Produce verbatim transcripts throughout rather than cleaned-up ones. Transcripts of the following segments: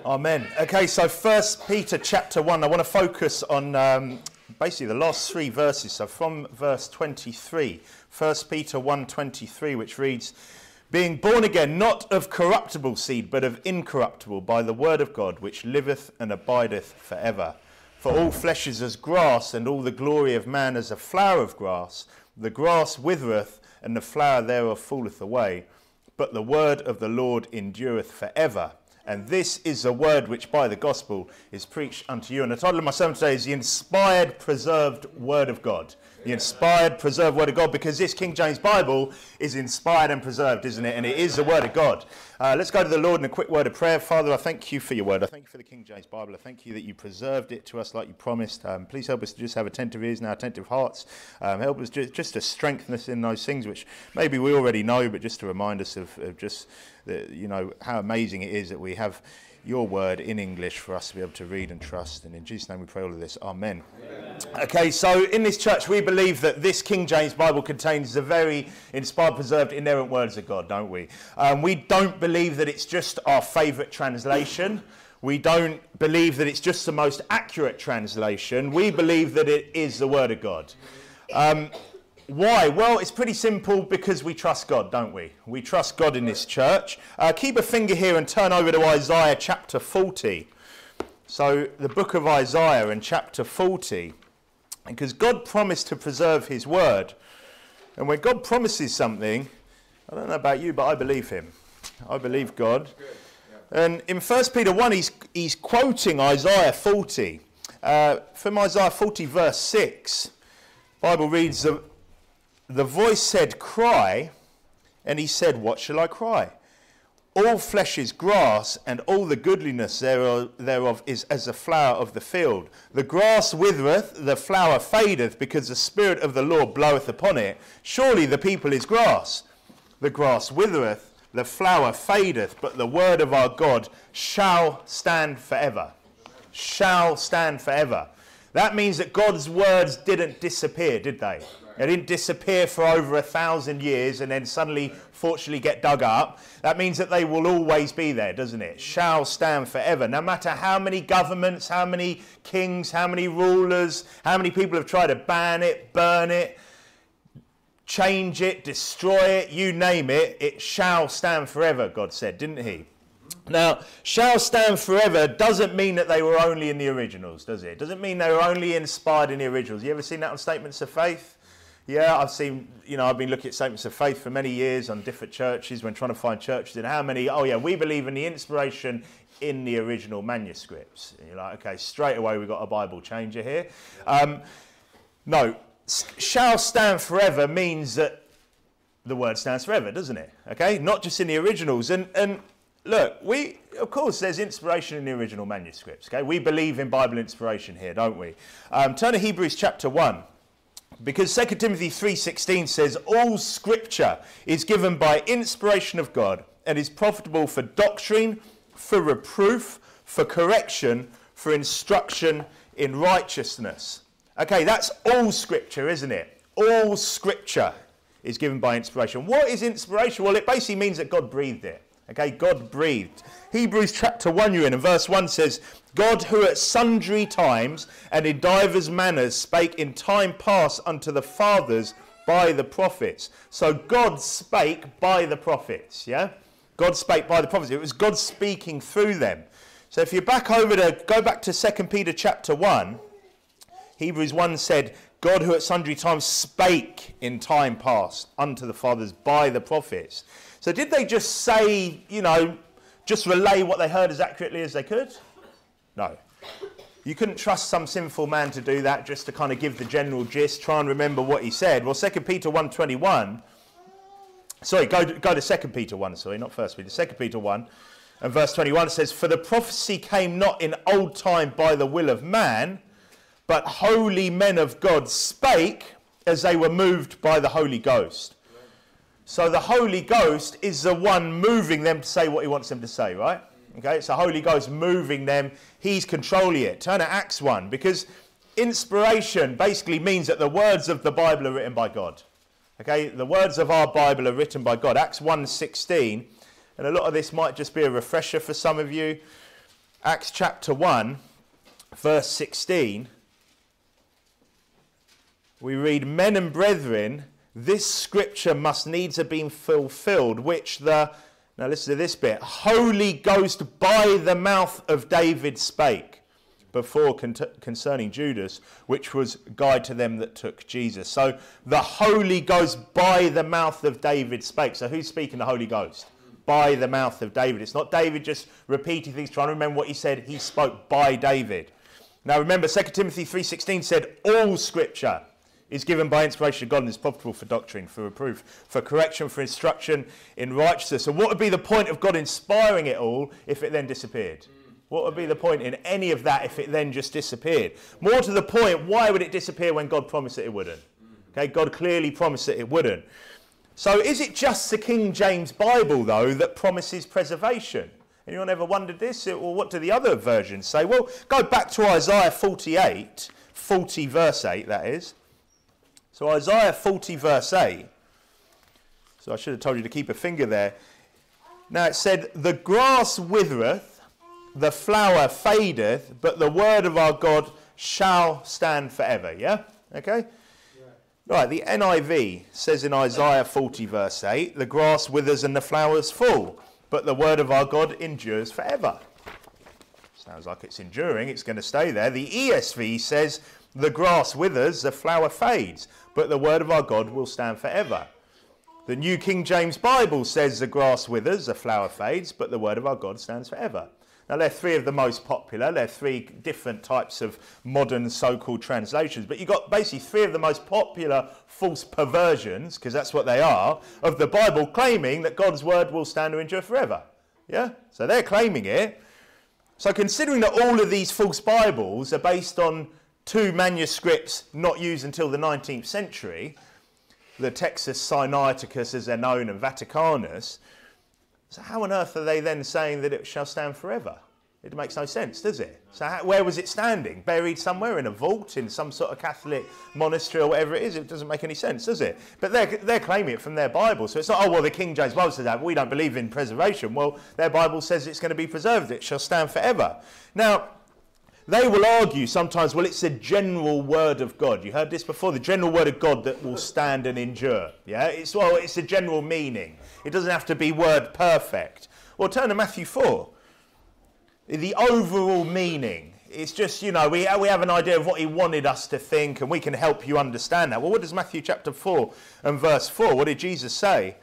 Amen. Okay, so First Peter chapter one, I want to focus on um, basically the last three verses. So from verse twenty-three, First Peter one twenty-three, which reads, being born again, not of corruptible seed, but of incorruptible, by the word of God, which liveth and abideth forever. For all flesh is as grass, and all the glory of man as a flower of grass. The grass withereth, and the flower thereof falleth away. But the word of the Lord endureth forever. And this is the word which by the gospel is preached unto you. And the title of my sermon today is the inspired, preserved word of God. The inspired, preserved word of God, because this King James Bible is inspired and preserved, isn't it? And it is the word of God. Uh, let's go to the Lord in a quick word of prayer. Father, I thank you for your word. I thank you for the King James Bible. I thank you that you preserved it to us like you promised. Um, please help us to just have attentive ears and attentive hearts. Um, help us just, just to strengthen us in those things which maybe we already know, but just to remind us of, of just, the, you know, how amazing it is that we have your word in English for us to be able to read and trust. And in Jesus' name we pray all of this. Amen. Amen. Okay, so in this church we believe that this King James Bible contains the very inspired, preserved, inerrant words of God, don't we? Um, we don't believe that it's just our favourite translation. We don't believe that it's just the most accurate translation. We believe that it is the word of God. Um, Why? Well, it's pretty simple, because we trust God, don't we? We trust God in this church. Uh, keep a finger here and turn over to Isaiah chapter forty. So the book of Isaiah in chapter forty. Because God promised to preserve his word. And when God promises something, I don't know about you, but I believe him. I believe God. And in First Peter one, he's, he's quoting Isaiah forty. Uh, from Isaiah forty verse six, the Bible reads, the The voice said, cry, and he said, what shall I cry? All flesh is grass, and all the goodliness thereof is as the flower of the field. The grass withereth, the flower fadeth, because the Spirit of the Lord bloweth upon it. Surely the people is grass. The grass withereth, the flower fadeth, but the word of our God shall stand forever. Shall stand forever. That means that God's words didn't disappear, did they? They didn't disappear for over a thousand years and then suddenly, fortunately, get dug up. That means that they will always be there, doesn't it? Shall stand forever. No matter how many governments, how many kings, how many rulers, how many people have tried to ban it, burn it, change it, destroy it, you name it, it shall stand forever, God said, didn't he? Now, shall stand forever doesn't mean that they were only in the originals, does it? It doesn't mean they were only inspired in the originals. You ever seen that on Statements of Faith? Yeah, I've seen, you know, I've been looking at Statements of Faith for many years on different churches when trying to find churches and how many, oh yeah, we believe in the inspiration in the original manuscripts. And you're like, okay, straight away we've got a Bible changer here. Um, no, shall stand forever means that the word stands forever, doesn't it? Okay, not just in the originals. And, and look, we, of course, there's inspiration in the original manuscripts, okay? We believe in Bible inspiration here, don't we? Um, turn to Hebrews chapter one. Because Second Timothy three sixteen says, all scripture is given by inspiration of God and is profitable for doctrine, for reproof, for correction, for instruction in righteousness. Okay, that's all scripture, isn't it? All scripture is given by inspiration. What is inspiration? Well, it basically means that God breathed it. Okay, God breathed. Hebrews chapter one you're in, and verse one says, God who at sundry times and in divers manners spake in time past unto the fathers by the prophets. So God spake by the prophets, yeah? God spake by the prophets. It was God speaking through them. So if you back over to, go back to Second Peter chapter one, Hebrews one said, God who at sundry times spake in time past unto the fathers by the prophets. So did they just say, you know, just relay what they heard as accurately as they could? No. You couldn't trust some sinful man to do that, just to kind of give the general gist, try and remember what he said. Well, Second Peter one twenty-one, sorry, go to, go to Second Peter one, sorry, not First Peter, Second Peter one, and verse twenty-one says, for the prophecy came not in old time by the will of man, but holy men of God spake as they were moved by the Holy Ghost. So the Holy Ghost is the one moving them to say what he wants them to say, right? Okay, it's the Holy Ghost moving them. He's controlling it. Turn to Acts one, because inspiration basically means that the words of the Bible are written by God. Okay, the words of our Bible are written by God. Acts one sixteen, and a lot of this might just be a refresher for some of you. Acts chapter one, verse sixteen, we read, "Men and brethren, this scripture must needs have been fulfilled, which the," now listen to this bit, "Holy Ghost by the mouth of David spake before con- concerning Judas, which was guide to them that took Jesus." So the Holy Ghost by the mouth of David spake. So who's speaking the Holy Ghost? By the mouth of David. It's not David just repeating things, trying to remember what he said. He spoke by David. Now remember, Second Timothy three sixteen said, all scripture is given by inspiration of God and is profitable for doctrine, for reproof, for correction, for instruction in righteousness. So what would be the point of God inspiring it all if it then disappeared? What would be the point in any of that if it then just disappeared? More to the point, why would it disappear when God promised that it wouldn't? Okay, God clearly promised that it wouldn't. So is it just the King James Bible, though, that promises preservation? Anyone ever wondered this? Or what do the other versions say? Well, go back to Isaiah forty-eight, forty verse eight, that is. So Isaiah forty verse eight. So I should have told you to keep a finger there. Now it said, "The grass withereth, the flower fadeth, but the word of our God shall stand forever." Yeah? Okay? Right, the N I V says in Isaiah forty verse eight, "The grass withers and the flowers fall, but the word of our God endures forever." Sounds like it's enduring, it's going to stay there. The E S V says, "The grass withers, the flower fades, but the word of our God will stand forever." The New King James Bible says, "The grass withers, the flower fades, but the word of our God stands forever." Now, they're three of the most popular. They're three different types of modern so-called translations. But you've got basically three of the most popular false perversions, because that's what they are, of the Bible claiming that God's word will stand or endure forever. Yeah? So they're claiming it. So considering that all of these false Bibles are based on two manuscripts not used until the nineteenth century, the Textus Sinaiticus as they're known and Vaticanus, so how on earth are they then saying that it shall stand forever? It makes no sense, does it? So how, where was it standing? Buried somewhere in a vault in some sort of Catholic monastery or whatever it is? It doesn't make any sense, does it? But they're, they're claiming it from their Bible. So it's not, oh, well, the King James Bible says that. We don't believe in preservation. Well, their Bible says it's going to be preserved. It shall stand forever. Now, they will argue sometimes, well, it's the general word of God. You heard this before, the general word of God that will stand and endure. Yeah, it's, well, it's a general meaning. It doesn't have to be word perfect. Well, turn to Matthew four. The overall meaning. It's just, you know, we, we have an idea of what he wanted us to think, and we can help you understand that. Well, what does Matthew chapter four and verse four, what did Jesus say?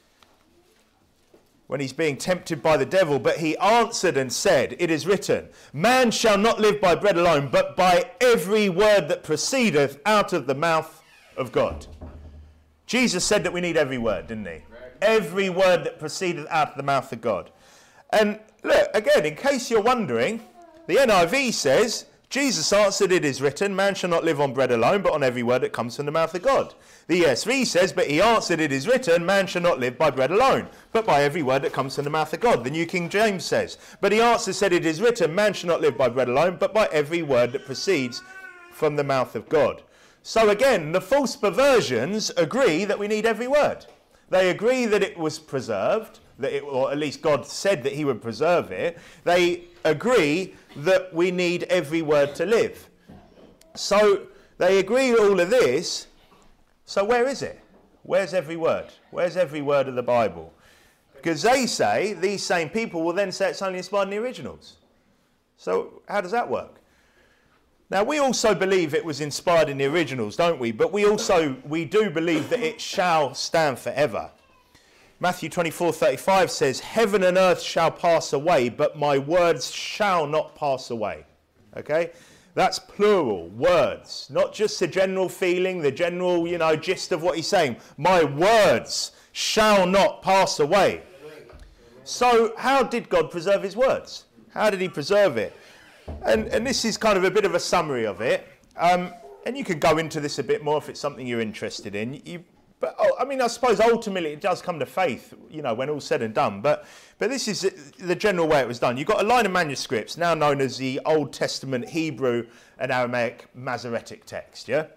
When he's being tempted by the devil, "But he answered and said, it is written, man shall not live by bread alone, but by every word that proceedeth out of the mouth of God." Jesus said that we need every word, didn't he? Right. Every word that proceedeth out of the mouth of God. And look, again, in case you're wondering, the N I V says, Jesus answered, "It is written, man shall not live on bread alone, but on every word that comes from the mouth of God." The E S V says, "But he answered, it is written, man shall not live by bread alone, but by every word that comes from the mouth of God." The New King James says, "But he answered, said, it is written, man shall not live by bread alone, but by every word that proceeds from the mouth of God." So again, the false perversions agree that we need every word. They agree that it was preserved, that it, or at least God said that he would preserve it. They agree that we need every word to live. So they agree with all of this. So where is it? Where's every word? Where's every word of the Bible? Because they say, these same people will then say it's only inspired in the originals. So how does that work? Now, we also believe it was inspired in the originals, don't we? But we also, we do believe that it shall stand forever. Matthew twenty-four thirty-five says, "Heaven and earth shall pass away, but my words shall not pass away." Okay? That's plural, words. Not just the general feeling, the general, you know, gist of what he's saying. My words shall not pass away. So how did God preserve his words? How did he preserve it? And, and this is kind of a bit of a summary of it. Um, and you can go into this a bit more if it's something you're interested in. You, but oh, I mean, I suppose ultimately it does come to faith, you know, when all's said and done. But, but this is the general way it was done. You've got a line of manuscripts, now known as the Old Testament Hebrew and Aramaic Masoretic text, yeah?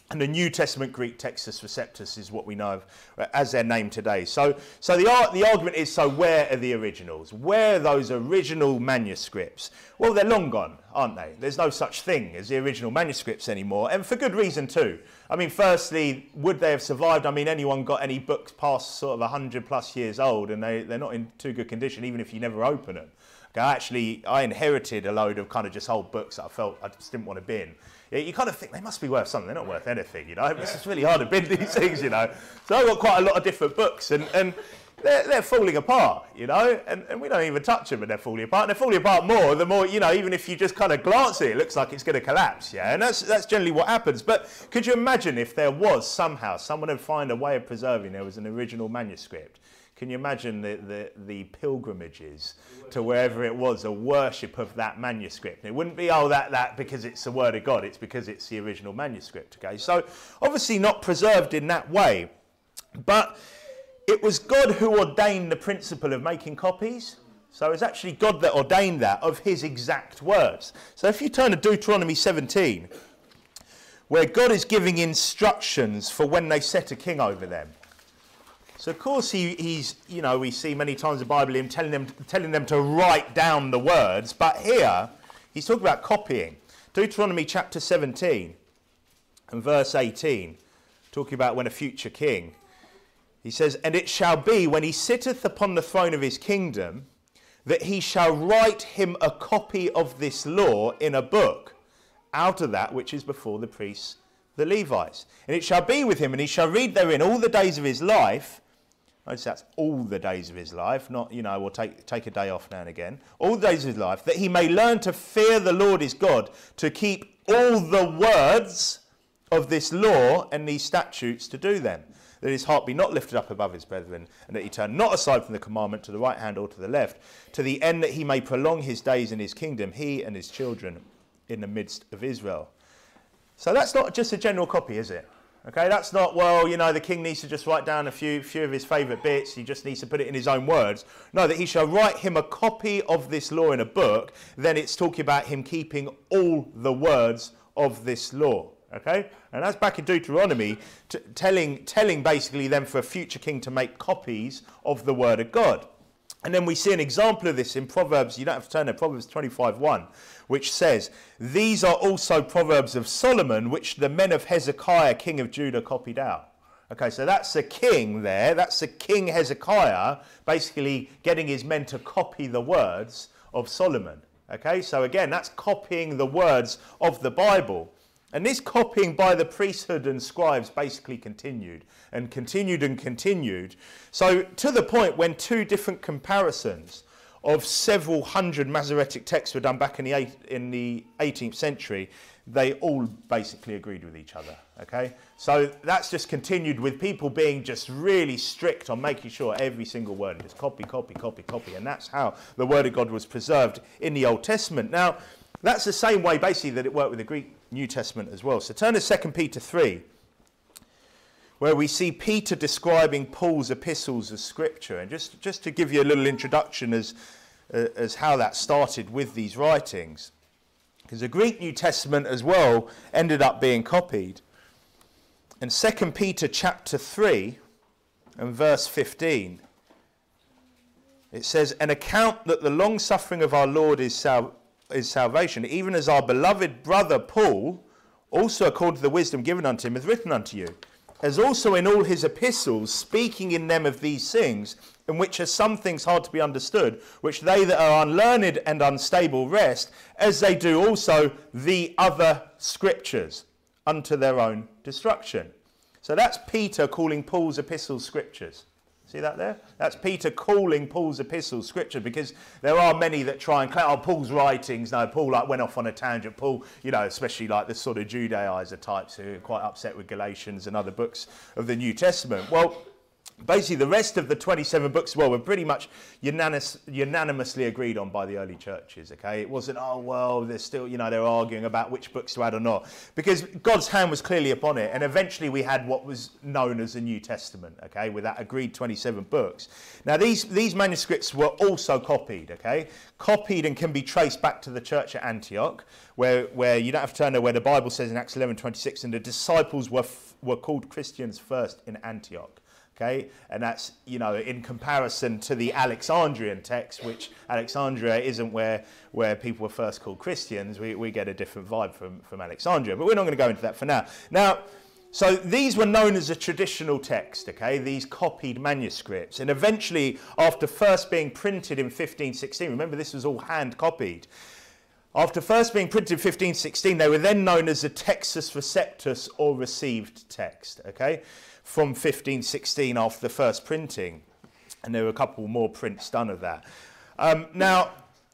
And the New Testament Greek Textus Receptus is what we know of as their name today. So, so the, the argument is, so where are the originals? Where are those original manuscripts? Well, they're long gone, aren't they? There's no such thing as the original manuscripts anymore, and for good reason too. I mean, firstly, would they have survived? I mean, anyone got any books past sort of one hundred plus years old, and they, they're not in too good condition, even if you never open them. Okay, actually, I inherited a load of kind of just old books that I felt I just didn't want to bin. You kind of think they must be worth something. They're not worth anything, you know. It's just really hard to bin these things, you know. So I've got quite a lot of different books, and, and they're, they're falling apart, you know, and, and we don't even touch them, and they're falling apart. And they're falling apart more the more, you know, even if you just kind of glance at it, it looks like it's going to collapse, yeah. And that's, that's generally what happens. But could you imagine if there was somehow, someone would find a way of preserving, there was an original manuscript? Can you imagine the, the, the pilgrimages to wherever it was, a worship of that manuscript? And it wouldn't be, oh, that, that because it's the word of God. It's because it's the original manuscript, okay? So obviously not preserved in that way. But it was God who ordained the principle of making copies. So it's actually God that ordained that of his exact words. So if you turn to Deuteronomy seventeen, where God is giving instructions for when they set a king over them. So of course he, he's, you know, we see many times in the Bible him telling them, telling them to write down the words, but here he's talking about copying. Deuteronomy chapter seventeen and verse eighteen, talking about when a future king, he says, "And it shall be when he sitteth upon the throne of his kingdom, that he shall write him a copy of this law in a book, out of that which is before the priests, the Levites. And it shall be with him, and he shall read therein all the days of his life." Notice that's all the days of his life, not, you know, we'll take, take a day off now and again. All the days of his life, that he may learn to fear the Lord his God, to keep all the words of this law and these statutes to do them. That his heart be not lifted up above his brethren, and that he turn not aside from the commandment to the right hand or to the left, to the end that he may prolong his days in his kingdom, he and his children in the midst of Israel. So that's not just a general copy, is it? Okay, that's not, well, you know, the king needs to just write down a few, few of his favourite bits. He just needs to put it in his own words. No, that he shall write him a copy of this law in a book. Then it's talking about him keeping all the words of this law. Okay, and that's back in Deuteronomy, t telling, telling basically them for a future king to make copies of the word of God. And then we see an example of this in Proverbs, you don't have to turn there, Proverbs twenty-five one, which says, "These are also Proverbs of Solomon, which the men of Hezekiah, king of Judah, copied out." Okay, so that's a king there, that's the King Hezekiah, basically getting his men to copy the words of Solomon. Okay, so again, that's copying the words of the Bible. And this copying by the priesthood and scribes basically continued and continued and continued. So to the point when two different comparisons of several hundred Masoretic texts were done back in the, eight, in the eighteenth century, they all basically agreed with each other. Okay, so that's just continued with people being just really strict on making sure every single word is copy, copy, copy, copy. And that's how the word of God was preserved in the Old Testament. Now, that's the same way basically that it worked with the Greek New Testament as well. So turn to Second Peter three, where we see Peter describing Paul's epistles as scripture. And just, just to give you a little introduction as, uh, as how that started with these writings. Because the Greek New Testament as well ended up being copied. And Second Peter chapter three and verse fifteen, it says, "An account that the long suffering of our Lord is salvation, is salvation, even as our beloved brother Paul, also according to the wisdom given unto him, hath written unto you, as also in all his epistles, speaking in them of these things, in which are some things hard to be understood, which they that are unlearned and unstable wrest, as they do also the other scriptures, unto their own destruction." So that's Peter calling Paul's epistles scriptures. See that there? That's Peter calling Paul's epistles scripture, because there are many that try and claim, oh, Paul's writings, no, Paul like went off on a tangent. Paul, you know, especially like the sort of Judaizer types who are quite upset with Galatians and other books of the New Testament. Well, basically the rest of the twenty-seven books as well were pretty much unanimous, unanimously agreed on by the early churches, okay? It wasn't, oh, well, they're still, you know, they're arguing about which books to add or not, because God's hand was clearly upon it, and eventually we had what was known as the New Testament, okay, with that agreed twenty-seven books. Now, these, these manuscripts were also copied, okay? Copied and can be traced back to the church at Antioch, where, where you don't have to turn there, where the Bible says in Acts eleven twenty-six, and the disciples were, f- were called Christians first in Antioch. Okay, and that's, you know, in comparison to the Alexandrian text, which Alexandria isn't where where people were first called Christians. We, we get a different vibe from, from Alexandria, but we're not going to go into that for now. Now, so these were known as a traditional text, okay, these copied manuscripts. And eventually, after first being printed in fifteen sixteen, remember this was all hand copied. After first being printed in fifteen sixteen, they were then known as the Textus Receptus, or received text, okay, from fifteen sixteen after the first printing. And there were a couple more prints done of that. Um, now,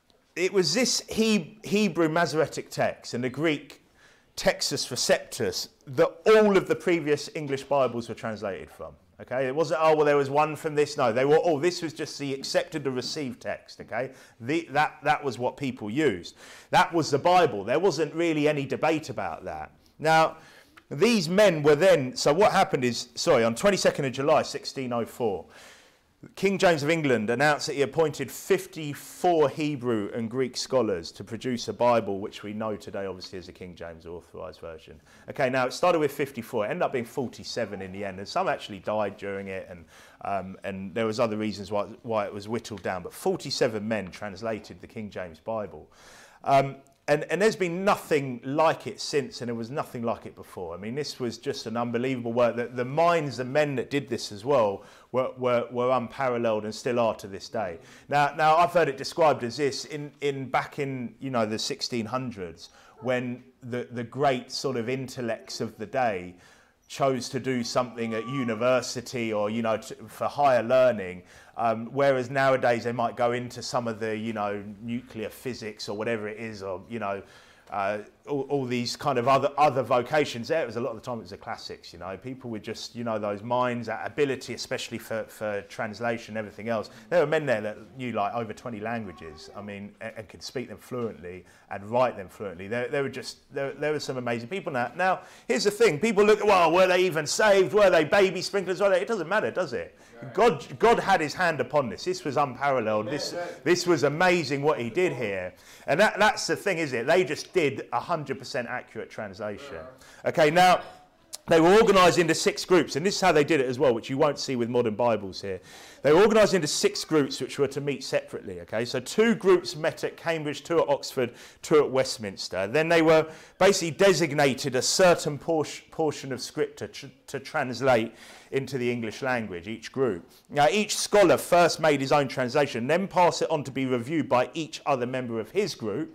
it was this he- Hebrew Masoretic text and the Greek Textus Receptus that all of the previous English Bibles were translated from. Okay, it wasn't, oh, well, there was one from this. No, they were, oh, this was just the accepted and received text, okay? The, that, that was what people used. That was the Bible. There wasn't really any debate about that. Now, these men were then, so what happened is, sorry, on twenty-second of July, sixteen oh four, King James of England announced that he appointed fifty-four Hebrew and Greek scholars to produce a Bible, which we know today obviously is a King James authorised version. Okay, now it started with fifty-four, it ended up being forty-seven in the end, and some actually died during it, and um, and there was other reasons why, why it was whittled down, but forty-seven men translated the King James Bible. Um, And, and there's been nothing like it since, and there was nothing like it before. I mean, this was just an unbelievable work. The, the minds, the men that did this as well, were, were, were unparalleled and still are to this day. Now, now I've heard it described as this in, in back in, you know, the sixteen hundreds, when the, the great sort of intellects of the day chose to do something at university or, you know, to, for higher learning, um, whereas nowadays they might go into some of the, you know, nuclear physics or whatever it is, or, you know, uh, all, all these kind of other other vocations. There, it was a lot of the time it was the classics, you know, people with just, you know, those minds, that ability, especially for, for translation and everything else. There were men there that knew like over twenty languages, I mean, and, and could speak them fluently and write them fluently. There, there were just, there, there were some amazing people now. Now, here's the thing, people look, well, were they even saved? Were they baby sprinklers? Were they? It doesn't matter, does it? God, God had his hand upon this. This was unparalleled. This, this was amazing what he did here. And that, that's the thing, isn't it? They just did one hundred percent accurate translation. Okay, now, they were organised into six groups, and this is how they did it as well, which you won't see with modern Bibles here. They were organised into six groups which were to meet separately, okay? So two groups met at Cambridge, two at Oxford, two at Westminster. Then they were basically designated a certain por- portion of scripture to, to translate into the English language, each group. Now, each scholar first made his own translation, then passed it on to be reviewed by each other member of his group.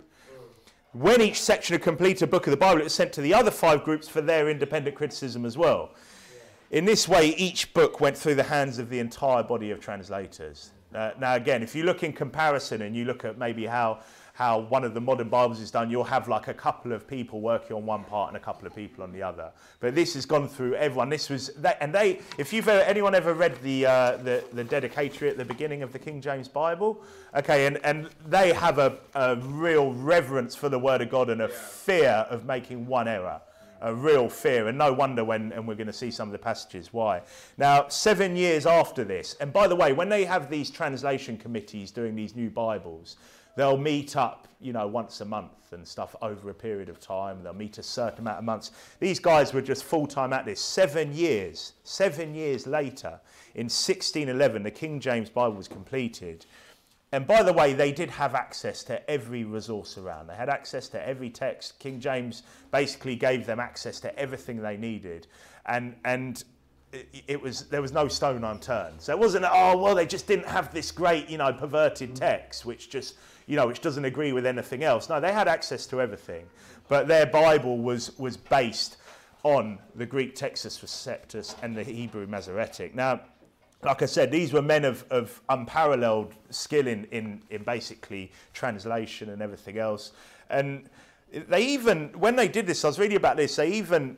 When each section had completed a book of the Bible, it was sent to the other five groups for their independent criticism as well. In this way, each book went through the hands of the entire body of translators. Uh, now, again, if you look in comparison and you look at maybe how, how one of the modern Bibles is done, you'll have like a couple of people working on one part and a couple of people on the other. But this has gone through everyone. This was, that, and they, if you've ever, anyone ever read the, uh, the the dedicatory at the beginning of the King James Bible, okay, and, and they have a, a real reverence for the Word of God and a fear of making one error. A real fear, and no wonder when, and we're going to see some of the passages why. Now, seven years after this, and by the way, when they have these translation committees doing these new Bibles, they'll meet up, you know, once a month and stuff over a period of time. They'll meet a certain amount of months. These guys were just full-time at this. Seven years, seven years later, in sixteen eleven, the King James Bible was completed. And by the way, they did have access to every resource around. They had access to every text. King James basically gave them access to everything they needed. And and it, it was there was no stone unturned. So it wasn't, oh, well, they just didn't have this great, you know, perverted text, which just, you know, which doesn't agree with anything else. No, they had access to everything. But their Bible was, was based on the Greek Textus Receptus and the Hebrew Masoretic. Now, like I said, these were men of, of unparalleled skill in, in, in basically translation and everything else. And they even, when they did this, I was reading about this, they even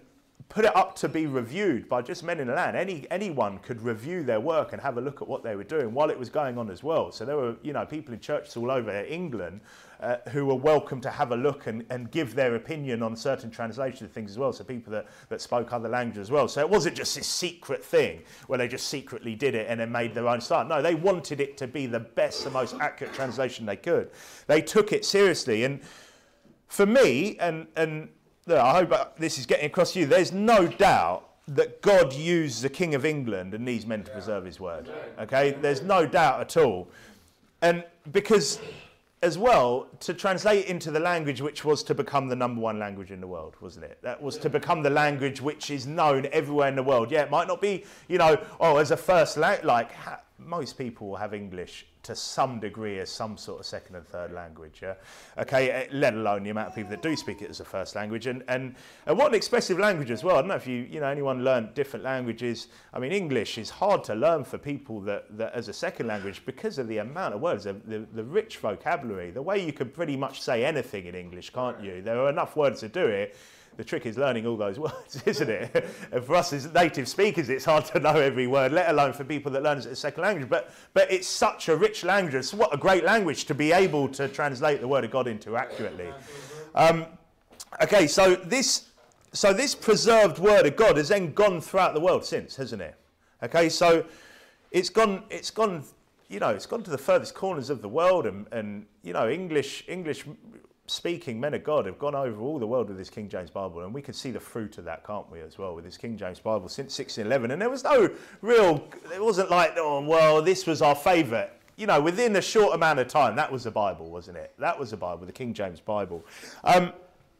put it up to be reviewed by just men in the land. Any anyone could review their work and have a look at what they were doing while it was going on as well. So there were, you know, people in churches all over England uh, who were welcome to have a look and, and give their opinion on certain translations of things as well. So people that, that spoke other languages as well. So it wasn't just this secret thing where they just secretly did it and then made their own style. No, they wanted it to be the best, the most accurate translation they could. They took it seriously. And for me, and and look, I hope this is getting across to you, there's no doubt that God used the King of England and these men to preserve his word. Okay, there's no doubt at all. And because, as well, to translate into the language which was to become the number one language in the world, wasn't it? That was to become the language which is known everywhere in the world. Yeah, it might not be, you know, oh, as a first language, like ha- most people will have English to some degree as some sort of second and third language, yeah? Okay, let alone the amount of people that do speak it as a first language. And, and, and what an expressive language as well. I don't know if you, you know, anyone learned different languages. I mean, English is hard to learn for people that, that as a second language because of the amount of words, the, the, the rich vocabulary, the way you can pretty much say anything in English, can't you? There are enough words to do it. The trick is learning all those words, isn't it? And for us as native speakers, it's hard to know every word, let alone for people that learn it as a second language. But, but it's such a rich language. It's what a great language to be able to translate the Word of God into accurately. Um, okay, so this, so this preserved Word of God has then gone throughout the world since, hasn't it? Okay, so it's gone, it's gone, you know, it's gone to the furthest corners of the world, and, and you know, English, English. speaking men of God have gone over all the world with this King James Bible, and we can see the fruit of that, can't we, as well, with this King James Bible since sixteen eleven. And there was no real, it wasn't like, oh, well, this was our favourite. You know, within a short amount of time, that was the Bible, wasn't it? That was the Bible, the King James Bible. Um,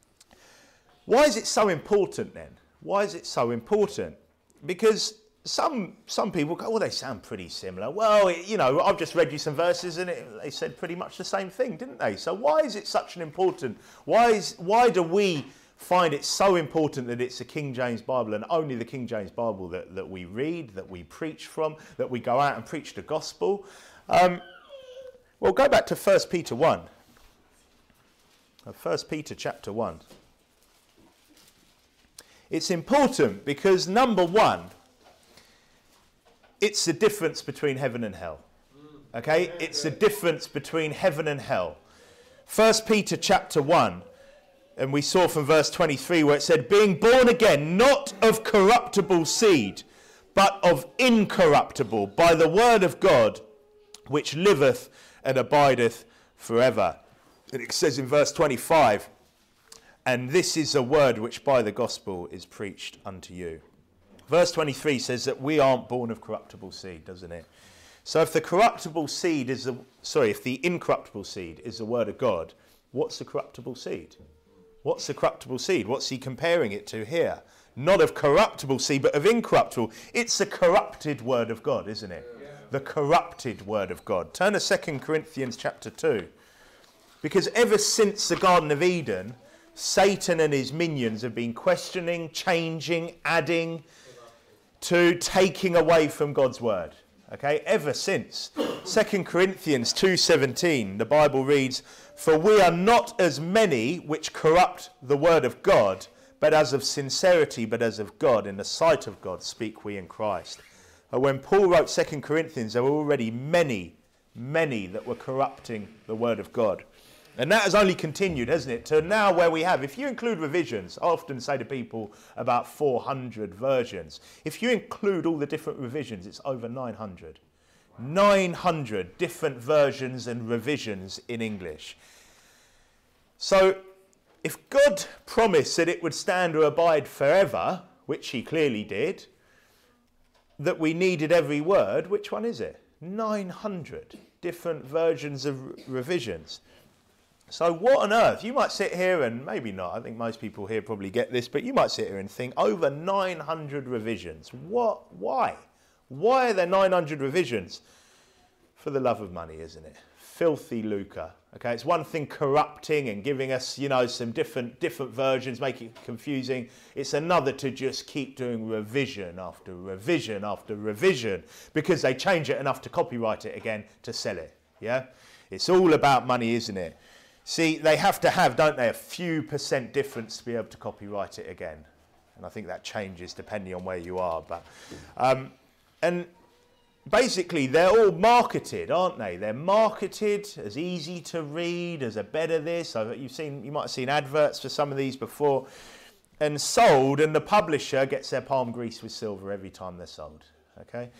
why is it so important then? Why is it so important? Because Some some people go, well, they sound pretty similar. Well, you know, I've just read you some verses and it, they said pretty much the same thing, didn't they? So why is it such an important, why is why do we find it so important that it's the King James Bible and only the King James Bible that, that we read, that we preach from, that we go out and preach the gospel? Um, well, go back to First Peter one. First Peter chapter one. It's important because, number one, it's the difference between heaven and hell. Okay? It's the difference between heaven and hell. First Peter chapter one, and we saw from verse twenty-three where it said, being born again, not of corruptible seed, but of incorruptible, by the word of God, which liveth and abideth forever. And it says in verse twenty-five, and this is a word which by the gospel is preached unto you. Verse twenty-three says that we aren't born of corruptible seed, doesn't it? So if the corruptible seed is the, sorry, if the incorruptible seed is the word of God, what's the corruptible seed? What's the corruptible seed? What's he comparing it to here? Not of corruptible seed, but of incorruptible. It's the corrupted word of God, isn't it? Yeah. The corrupted word of God. Turn to Second Corinthians chapter two. Because ever since the Garden of Eden, Satan and his minions have been questioning, changing, adding, to taking away from God's word. Okay, ever since. Second Corinthians two seventeen, the Bible reads, for we are not as many which corrupt the word of God, but as of sincerity, but as of God, in the sight of God speak we in Christ. And when Paul wrote Second Corinthians, there were already many, many that were corrupting the word of God. And that has only continued, hasn't it, to now where we have, if you include revisions, I often say to people about four hundred versions. If you include all the different revisions, it's over nine hundred. nine hundred different versions and revisions in English. So if God promised that it would stand or abide forever, which he clearly did, that we needed every word, which one is it? nine hundred different versions of revisions. So what on earth? You might sit here and maybe not. I think most people here probably get this, but you might sit here and think over nine hundred revisions. What? Why? Why are there nine hundred revisions? For the love of money, isn't it? Filthy lucre. Okay, it's one thing corrupting and giving us, you know, some different different versions, making it confusing. It's another to just keep doing revision after revision after revision because they change it enough to copyright it again to sell it. Yeah, it's all about money, isn't it? See, they have to have, don't they, a few percent difference to be able to copyright it again. And I think that changes depending on where you are. But um, and basically, they're all marketed, aren't they? They're marketed as easy to read, as a better this. You've seen, you might have seen adverts for some of these before, and sold, and the publisher gets their palm greased with silver every time they're sold. Okay,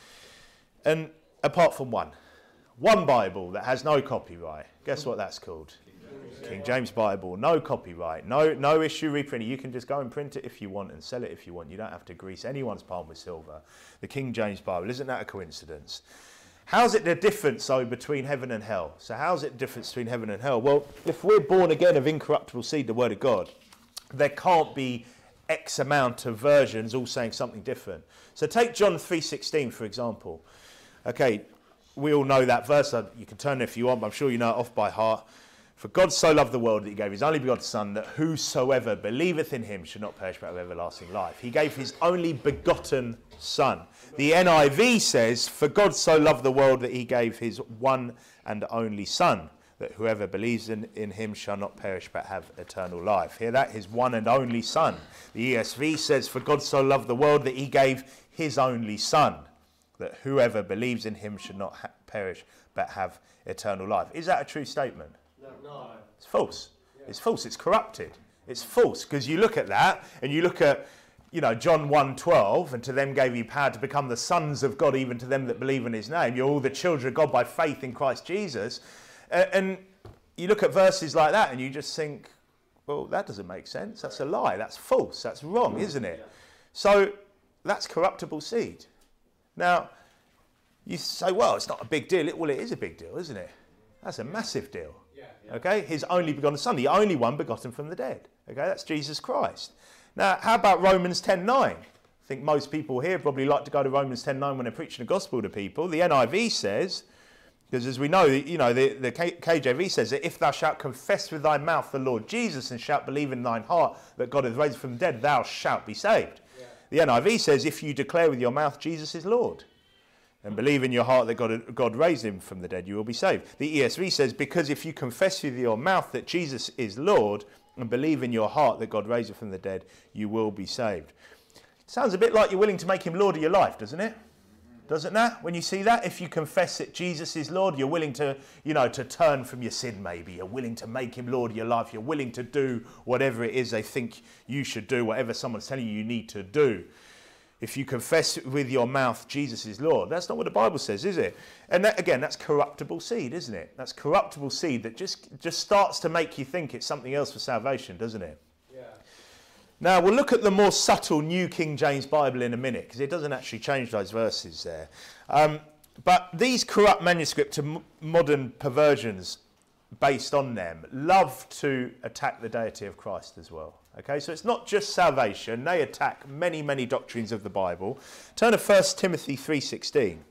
and apart from one, one Bible that has no copyright. Guess what that's called? King James Bible, no copyright, no no issue reprinting. You can just go and print it if you want and sell it if you want. You don't have to grease anyone's palm with silver. The King James Bible, isn't that a coincidence? How's it the difference, though, between heaven and hell? So how's it the difference between heaven and hell? Well, if we're born again of incorruptible seed, the word of God, there can't be X amount of versions all saying something different. So take John three sixteen, for example. Okay, we all know that verse. You can turn it if you want, but I'm sure you know it off by heart. For God so loved the world that he gave his only begotten Son, that whosoever believeth in him should not perish but have everlasting life. He gave his only begotten Son. The N I V says, for God so loved the world that he gave his one and only Son, that whoever believes in, in him shall not perish but have eternal life. Hear that? His one and only Son. The E S V says, for God so loved the world that he gave his only Son, that whoever believes in him should not ha- perish but have eternal life. Is that a true statement? No. It's false. Yeah. It's false. It's corrupted. It's false, because you look at that and you look at, you know, John one twelve, and to them gave he power to become the sons of God, even to them that believe in his name. You're all the children of God by faith in Christ Jesus. Uh, and you look at verses like that and you just think, well, that doesn't make sense. That's a lie. That's false. That's wrong, isn't it? Yeah. So that's corruptible seed. Now, you say, well, it's not a big deal. It, well, it is a big deal, isn't it? That's a massive deal. Okay, his only begotten Son, the only one begotten from the dead. Okay, that's Jesus Christ. Now, how about Romans ten nine? I think most people here probably like to go to Romans ten nine when they're preaching the gospel to people. The N I V says, because as we know, you know, the, the K J V says that if thou shalt confess with thy mouth the Lord Jesus and shalt believe in thine heart that God hath raised him from the dead, thou shalt be saved. Yeah. The N I V says, if you declare with your mouth Jesus is Lord, and believe in your heart that God, God raised him from the dead, you will be saved. The E S V says, because if you confess with your mouth that Jesus is Lord and believe in your heart that God raised him from the dead, you will be saved. It sounds a bit like you're willing to make him Lord of your life, doesn't it? Doesn't that? When you see that, if you confess that Jesus is Lord, you're willing to, you know, to turn from your sin maybe. You're willing to make him Lord of your life. You're willing to do whatever it is they think you should do, whatever someone's telling you you need to do. If you confess with your mouth Jesus is Lord. That's not what the Bible says, is it? And that, again, that's corruptible seed, isn't it? That's corruptible seed that just, just starts to make you think it's something else for salvation, doesn't it? Yeah. Now, we'll look at the more subtle New King James Bible in a minute, because it doesn't actually change those verses there. Um, but these corrupt manuscripts and m- modern perversions based on them love to attack the deity of Christ as well. Okay, so it's not just salvation. They attack many, many doctrines of the Bible. Turn to First Timothy three sixteen.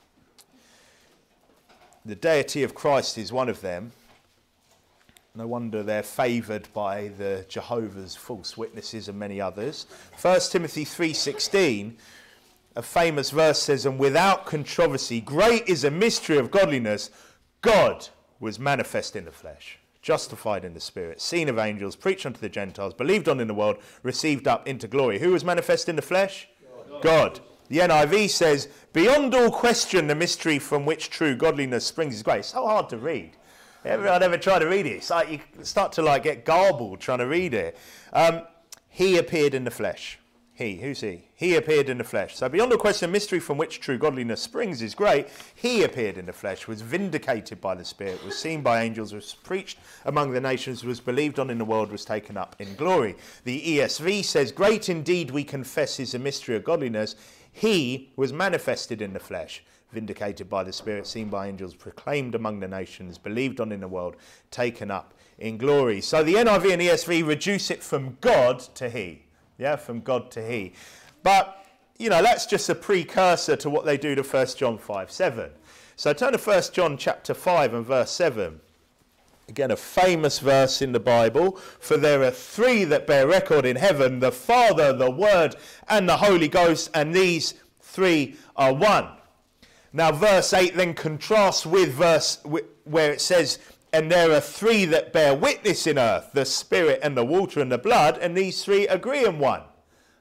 The deity of Christ is one of them. No wonder they're favoured by the Jehovah's false witnesses and many others. First Timothy three sixteen, a famous verse says, and without controversy, great is a mystery of godliness. God was manifest in the flesh, justified in the spirit, seen of angels, preached unto the Gentiles, believed on in the world, received up into glory. Who was manifest in the flesh? God. God. The N I V says, beyond all question, the mystery from which true godliness springs is great. It's so hard to read. Everyone ever try to read it? It's like you start to like get garbled trying to read it. Um, he appeared in the flesh. He, who's he? He appeared in the flesh. So beyond a question, mystery from which true godliness springs is great. He appeared in the flesh, was vindicated by the Spirit, was seen by angels, was preached among the nations, was believed on in the world, was taken up in glory. The E S V says, great indeed we confess is a mystery of godliness. He was manifested in the flesh, vindicated by the Spirit, seen by angels, proclaimed among the nations, believed on in the world, taken up in glory. So the N I V and E S V reduce it from God to he. Yeah, from God to he. But, you know, that's just a precursor to what they do to First John five seven. So turn to First John chapter five and verse seven. Again, a famous verse in the Bible. For there are three that bear record in heaven, the Father, the Word, and the Holy Ghost, and these three are one. Now, verse eight then contrasts with verse where it says, and there are three that bear witness in earth, the spirit and the water and the blood, and these three agree in one.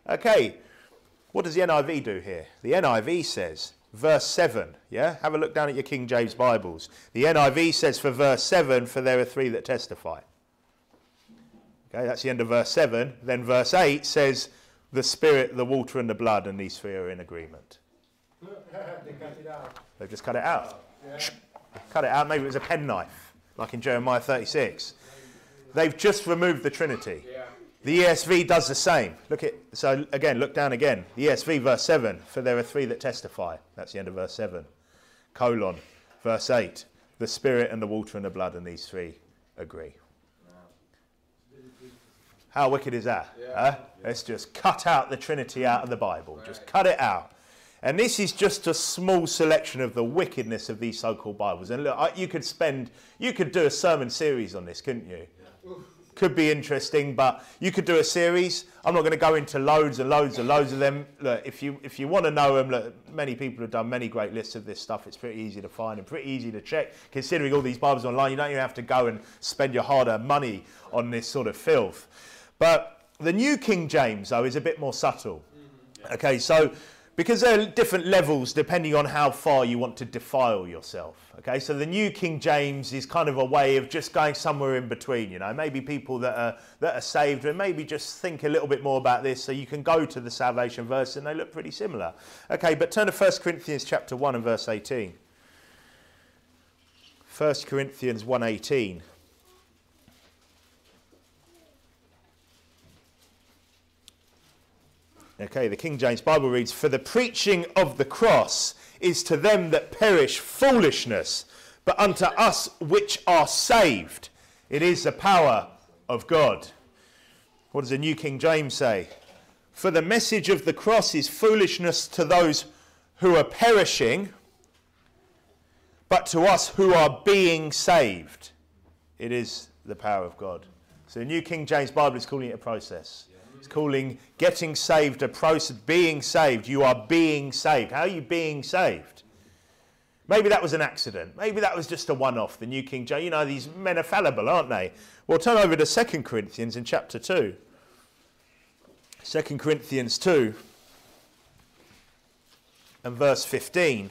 Okay, what does the N I V do here? The N I V says, verse seven, yeah? Have a look down at your King James Bibles. The N I V says for verse seven, for there are three that testify. Okay, that's the end of verse seven. Then verse eight says, the Spirit, the water and the blood, and these three are in agreement. They cut it out. They've just cut it out. Yeah. Cut it out, maybe it was a penknife, like in Jeremiah thirty-six. They've just removed the Trinity. Yeah. The E S V does the same. Look at, so again, look down again. The E S V, verse seven, for there are three that testify. That's the end of verse seven. Colon, verse eight, the Spirit and the water and the blood, and these three agree. How wicked is that? Yeah. Huh? Let's just cut out the Trinity out of the Bible. Right. Just cut it out. And this is just a small selection of the wickedness of these so-called Bibles. And look, I, you could spend, you could do a sermon series on this, couldn't you? Yeah. Could be interesting, but you could do a series. I'm not going to go into loads and loads and loads of them. Look, if you if you want to know them, look, many people have done many great lists of this stuff. It's pretty easy to find and pretty easy to check. Considering all these Bibles online, you don't even have to go and spend your hard-earned money on this sort of filth. But the New King James, though, is a bit more subtle. Mm-hmm. Okay, so because there are different levels depending on how far you want to defile yourself. Okay, so the New King James is kind of a way of just going somewhere in between, you know, maybe people that are that are saved and maybe just think a little bit more about this, so you can go to the salvation verse and they look pretty similar. Okay, but turn to First Corinthians chapter one and verse eighteen. First Corinthians one eighteen. Okay, the King James Bible reads, for the preaching of the cross is to them that perish foolishness, but unto us which are saved, it is the power of God. What does the New King James say? For the message of the cross is foolishness to those who are perishing, but to us who are being saved, it is the power of God. So the New King James Bible is calling it a process. It's calling getting saved a process, being saved. You are being saved. How are you being saved? Maybe that was an accident. Maybe that was just a one-off, the New King James. You know, these men are fallible, aren't they? Well, turn over to Second Corinthians in chapter two. Second Corinthians two and verse fifteen,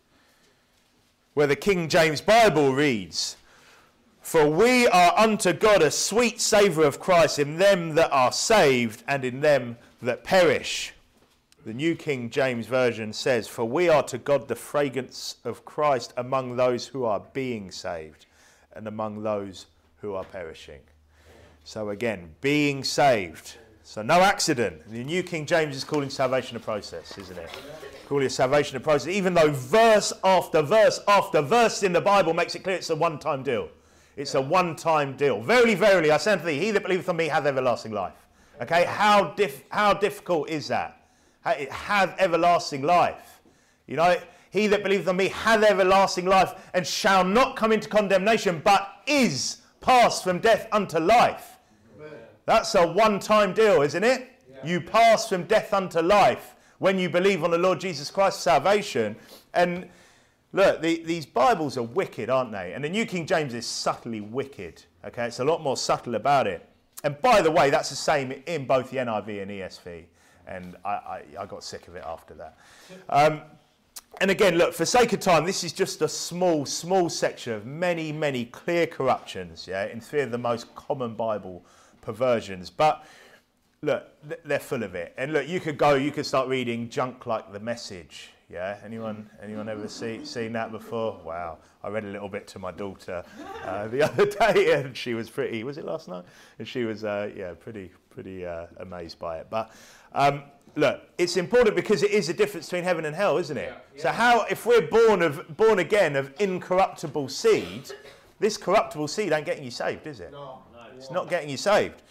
where the King James Bible reads, for we are unto God a sweet savour of Christ in them that are saved and in them that perish. The New King James Version says, for we are to God the fragrance of Christ among those who are being saved and among those who are perishing. So again, being saved. So no accident. The New King James is calling salvation a process, isn't it? Calling salvation a process, even though verse after verse after verse in the Bible makes it clear it's a one-time deal. It's a one-time deal. Verily, verily, I say unto thee, he that believeth on me hath everlasting life. Okay, how dif- how difficult is that? Have everlasting life. You know, he that believeth on me hath everlasting life and shall not come into condemnation, but is passed from death unto life. Amen. That's a one-time deal, isn't it? Yeah. You pass from death unto life when you believe on the Lord Jesus Christ's salvation. And look, the, these Bibles are wicked, aren't they? And the New King James is subtly wicked. Okay, it's a lot more subtle about it. And by the way, that's the same in both the N I V and E S V. And I, I, I got sick of it after that. Um, and again, look, for sake of time, this is just a small, small section of many, many clear corruptions, yeah, in three of the most common Bible perversions. But look, they're full of it. And look, you could go, you could start reading junk like The Message. Yeah, anyone anyone ever see, seen that before? Wow, I read a little bit to my daughter uh, the other day, and she was pretty. Was it last night? And she was uh, yeah, pretty pretty uh, amazed by it. But um, look, it's important because it is a difference between heaven and hell, isn't it? Yeah, yeah. So how, if we're born of born again of incorruptible seed, this corruptible seed ain't getting you saved, is it? No, no, it's not getting you saved.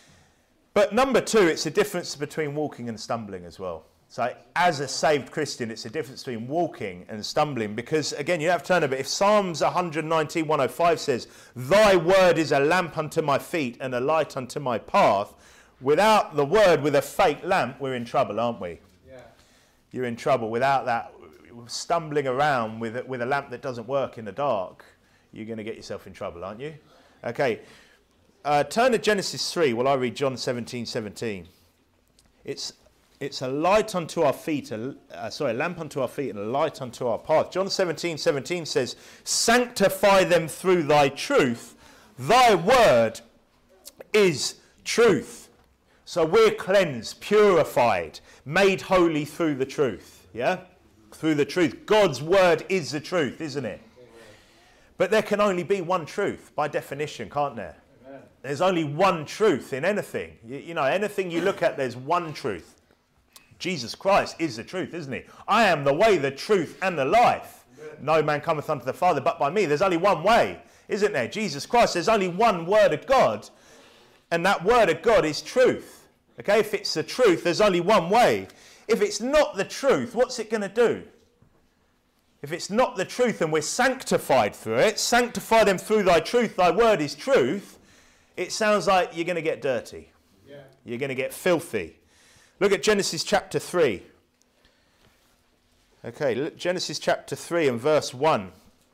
But number two, it's a difference between walking and stumbling as well. So as a saved Christian, it's a difference between walking and stumbling, because again, you have to turn a bit. If Psalms one nineteen, one oh five says, thy word is a lamp unto my feet and a light unto my path, without the word, with a fake lamp, we're in trouble, aren't we? Yeah. You're in trouble. Without that, stumbling around with a, with a lamp that doesn't work in the dark, you're going to get yourself in trouble, aren't you? Okay, uh, turn to Genesis three while I read John seventeen seventeen. It's It's a light unto our feet, a, uh, sorry, a lamp unto our feet and a light unto our path. John seventeen seventeen says, sanctify them through thy truth. Thy word is truth. So we're cleansed, purified, made holy through the truth. Yeah? Through the truth. God's word is the truth, isn't it? Amen. But there can only be one truth by definition, can't there? Amen. There's only one truth in anything. You, you know, anything you look at, there's one truth. Jesus Christ is the truth, isn't he? I am the way, the truth, and the life. Amen. No man cometh unto the Father but by me. There's only one way, isn't there? Jesus Christ, there's only one word of God, and that word of God is truth. Okay, if it's the truth, there's only one way. If it's not the truth, what's it going to do? If it's not the truth and we're sanctified through it, sanctify them through thy truth, thy word is truth, it sounds like you're going to get dirty. Yeah. You're going to get filthy. Look at Genesis chapter three. Okay, look, Genesis chapter three and verse one.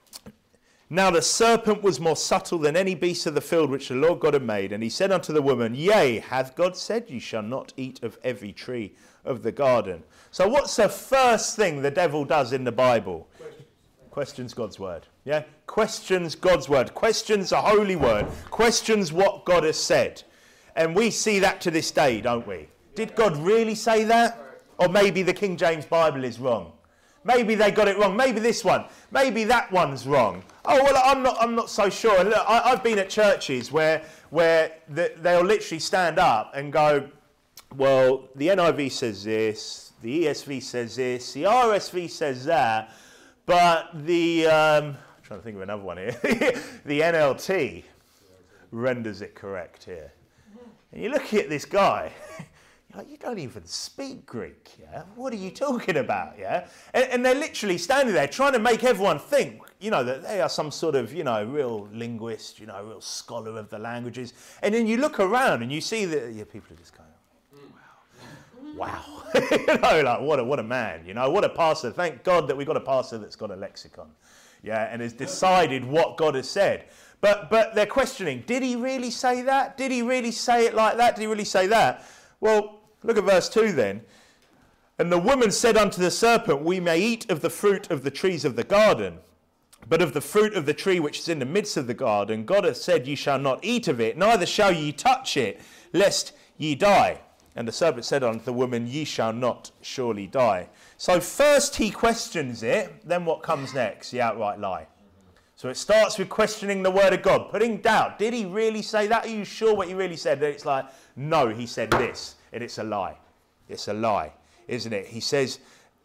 Now the serpent was more subtle than any beast of the field which the Lord God had made. And he said unto the woman, yea, hath God said, ye shall not eat of every tree of the garden. So what's the first thing the devil does in the Bible? Questions God's word. Yeah? Questions God's word. Questions the holy word. Questions what God has said. And we see that to this day, don't we? Did God really say that? Or maybe the King James Bible is wrong. Maybe they got it wrong. Maybe this one. Maybe that one's wrong. Oh, well, I'm not I'm not so sure. And look, I, I've been at churches where, where the, they'll literally stand up and go, well, the N I V says this, the E S V says this, the R S V says that, but the, um, I'm trying to think of another one here, the N L T renders it correct here. And you look at this guy, like, you don't even speak Greek, yeah? What are you talking about, yeah? And, and they're literally standing there trying to make everyone think, you know, that they are some sort of, you know, real linguist, you know, real scholar of the languages. And then you look around and you see that, yeah, people are just going, wow. Wow. You know, like, what a, what a man, you know, what a pastor. Thank God that we've got a pastor that's got a lexicon, yeah, and has decided what God has said. But, but they're questioning, did he really say that? Did he really say it like that? Did he really say that? Well, look at verse two then. And the woman said unto the serpent, we may eat of the fruit of the trees of the garden, but of the fruit of the tree which is in the midst of the garden, God hath said, ye shall not eat of it, neither shall ye touch it, lest ye die. And the serpent said unto the woman, ye shall not surely die. So first he questions it, then what comes next? The outright lie. So it starts with questioning the word of God, putting doubt. Did he really say that? Are you sure what he really said? And it's like, no, he said this. And it's a lie. It's a lie, isn't it? He says,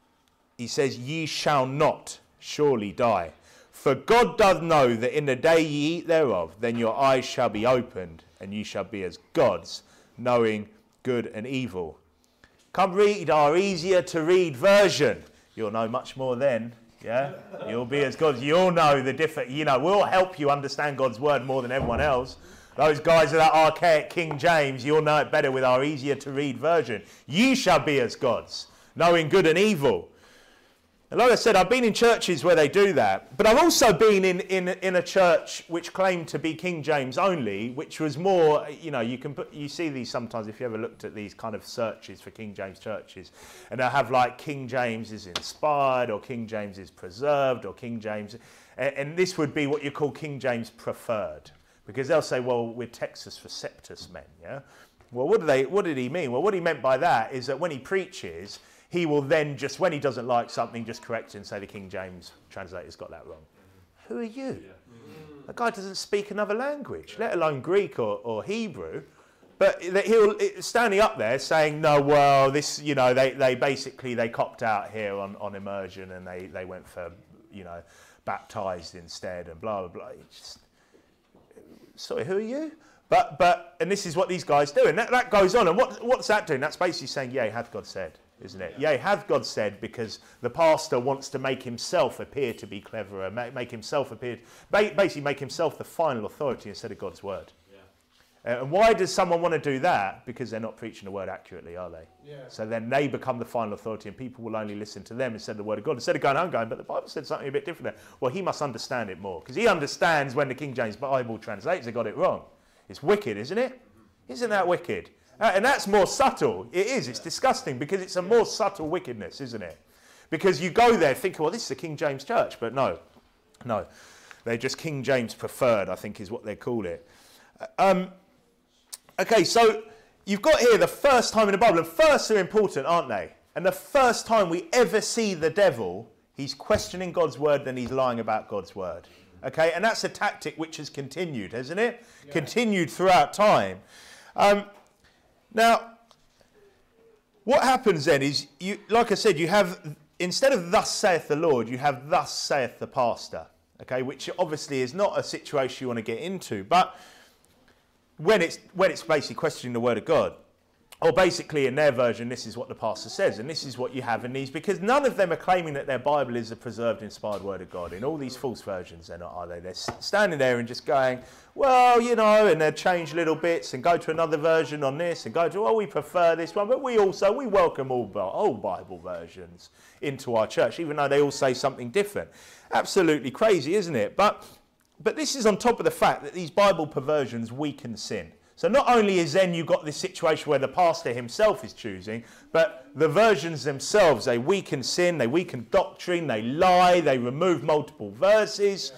he says, ye shall not surely die. For God doth know that in the day ye eat thereof, then your eyes shall be opened, and ye shall be as gods, knowing good and evil. Come read our easier to read version. You'll know much more then. Yeah, you'll be as gods. You'll know the different, you know, we'll help you understand God's word more than everyone else. Those guys of that archaic King James, you'll know it better with our easier to read version. Ye shall be as gods, knowing good and evil. And like I said, I've been in churches where they do that, but I've also been in, in, in a church which claimed to be King James only, which was more, you know, you can put, you see these sometimes if you ever looked at these kind of searches for King James churches, and they'll have like King James is inspired, or King James is preserved, or King James, and, and this would be what you call King James preferred, because they'll say, well, we're Textus Receptus men, yeah? Well, what, do they, what did he mean? Well, what he meant by that is that when he preaches, he will then just, when he doesn't like something, just correct it and say the King James translator's got that wrong. Mm-hmm. Who are you? Yeah. The guy doesn't speak another language, let alone Greek or, or Hebrew. But he'll standing up there saying, no, well, this, you know, they, they basically, they copped out here on, on immersion and they, they went for, you know, baptized instead and blah, blah, blah. It's just, sorry, who are you? But, but, and this is what these guys do. And that, that goes on. And what, what's that doing? That's basically saying, yea, hath God said. Isn't it? Yea, hath God said, because the pastor wants to make himself appear to be cleverer, make, make himself appear, basically make himself the final authority instead of God's word. Yeah. Uh, and why does someone want to do that? Because they're not preaching the word accurately, are they? Yeah. So then they become the final authority and people will only listen to them instead of the word of God. Instead of going home going, but the Bible said something a bit different there. Well, he must understand it more, because he understands when the King James Bible translates, they got it wrong. It's wicked, isn't it? Mm-hmm. Isn't that wicked? Uh, and that's more subtle. It is. It's disgusting because it's a more subtle wickedness, isn't it? Because you go there thinking, well, this is a King James church. But no, no. They're just King James preferred, I think is what they call it. Um, okay, so you've got here the first time in the Bible. And firsts are important, aren't they? And the first time we ever see the devil, he's questioning God's word, then he's lying about God's word. Okay, and that's a tactic which has continued, hasn't it? Yeah. Continued throughout time. Um, now, what happens then is, you, like I said, you have, instead of thus saith the Lord, you have thus saith the pastor. Okay, which obviously is not a situation you want to get into, but when it's when it's basically questioning the word of God, or basically in their version, this is what the pastor says, and this is what you have in these, because none of them are claiming that their Bible is the preserved, inspired word of God. In all these false versions, they're not, are they? They're standing there and just going, well, you know, and they'll change little bits and go to another version on this and go to, oh, we prefer this one, but we also, we welcome all, all Bible versions into our church, even though they all say something different. Absolutely crazy, isn't it? But, but this is on top of the fact that these Bible perversions weaken sin. So not only is then you've got this situation where the pastor himself is choosing, but the versions themselves, they weaken sin, they weaken doctrine, they lie, they remove multiple verses.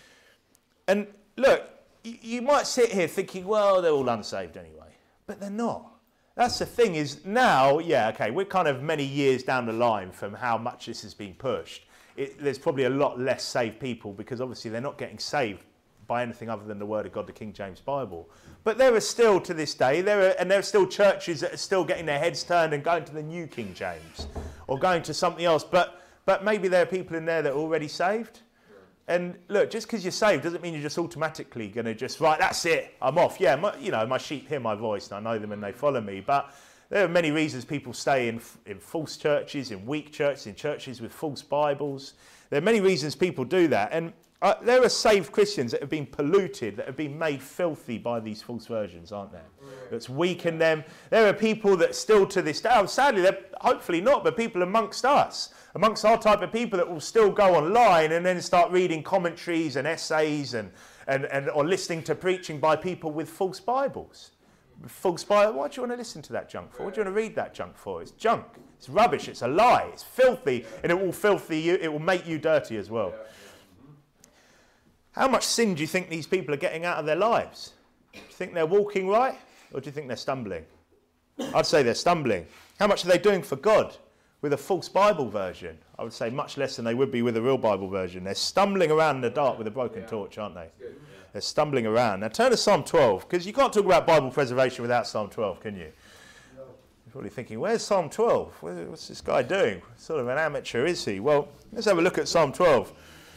Yeah. And look, you, you might sit here thinking, well, they're all unsaved anyway. But they're not. That's the thing is now, yeah, okay, we're kind of many years down the line from how much this has been pushed. It, there's probably a lot less saved people because obviously they're not getting saved by anything other than the Word of God, the King James Bible. But there are still, to this day, there are, and there are still churches that are still getting their heads turned and going to the New King James or going to something else. But but maybe there are people in there that are already saved. And look, just because you're saved doesn't mean you're just automatically going to just, right, that's it, I'm off. Yeah, my, you know, my sheep hear my voice and I know them and they follow me. But there are many reasons people stay in, in false churches, in weak churches, in churches with false Bibles. There are many reasons people do that. And Uh, there are saved Christians that have been polluted, that have been made filthy by these false versions, aren't there? Right. That's weakened them. There are people that still to this day, oh, sadly, they're hopefully not, but people amongst us, amongst our type of people that will still go online and then start reading commentaries and essays and, and, and or listening to preaching by people with false Bibles. False Bible, why do you want to listen to that junk for? What do you want to read that junk for? It's junk. It's rubbish. It's a lie. It's filthy, and it will filthy you. It will make you dirty as well. Yeah. How much sin do you think these people are getting out of their lives? Do you think they're walking right, or do you think they're stumbling? I'd say they're stumbling. How much are they doing for God with a false Bible version? I would say much less than they would be with a real Bible version. They're stumbling around in the dark with a broken yeah. torch, aren't they? Yeah. They're stumbling around. Now turn to Psalm twelve, because you can't talk about Bible preservation without Psalm twelve, can you? No. You're probably thinking, where's Psalm twelve? What's this guy doing? What sort of an amateur is he? Well, let's have a look at Psalm twelve.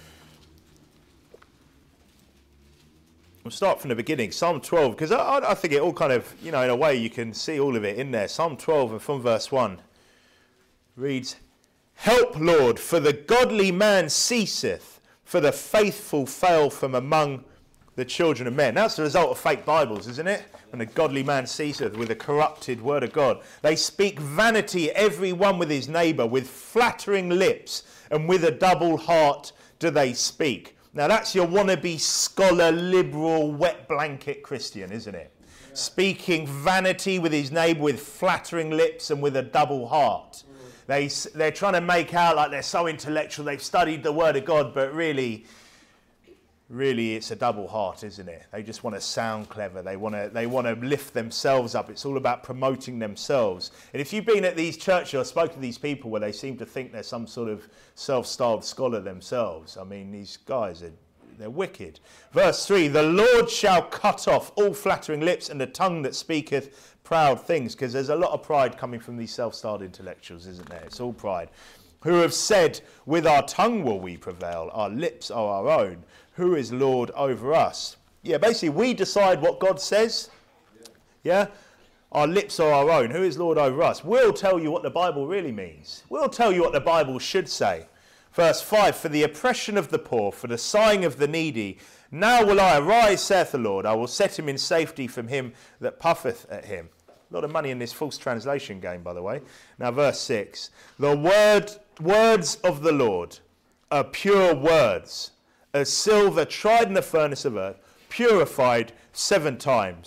We'll start from the beginning, Psalm twelve, because I, I think it all kind of, you know, in a way you can see all of it in there. Psalm twelve and from verse one reads, help, Lord, for the godly man ceaseth, for the faithful fail from among the children of men. That's the result of fake Bibles, isn't it? When a godly man ceaseth with a corrupted word of God. They speak vanity, every one with his neighbour, with flattering lips, and with a double heart do they speak. Now that's your wannabe scholar, liberal, wet blanket Christian, isn't it? Yeah. Speaking vanity with his neighbour, with flattering lips and with a double heart. Mm. They, they're trying to make out like they're so intellectual, they've studied the Word of God, but really, really it's a double heart, isn't it? They just want to sound clever. They want to, they want to lift themselves up. It's all about promoting themselves. And if you've been at these churches or spoken to these people where they seem to think they're some sort of self-styled scholar themselves, I mean, these guys, are, they're wicked. Verse three, the Lord shall cut off all flattering lips and the tongue that speaketh proud things. Because there's a lot of pride coming from these self-styled intellectuals, isn't there? It's all pride. Who have said, with our tongue will we prevail, our lips are our own. Who is Lord over us? Yeah, basically we decide what God says. Yeah? Our lips are our own. Who is Lord over us? We'll tell you what the Bible really means. We'll tell you what the Bible should say. Verse five, for the oppression of the poor, for the sighing of the needy, now will I arise, saith the Lord. I will set him in safety from him that puffeth at him. A lot of money in this false translation game, by the way. Now, verse six, the word, words of the Lord are pure words, as silver tried in the furnace of earth, purified seven times.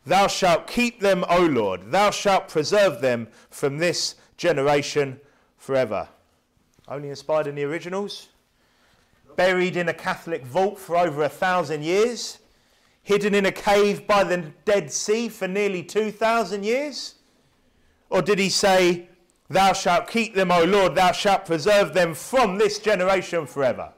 Thou shalt keep them, O Lord. Thou shalt preserve them from this generation forever. Only inspired in the originals. Buried in a Catholic vault for over a thousand years. Hidden in a cave by the Dead Sea for nearly two thousand years? Or did he say, thou shalt keep them, O Lord, thou shalt preserve them from this generation forever?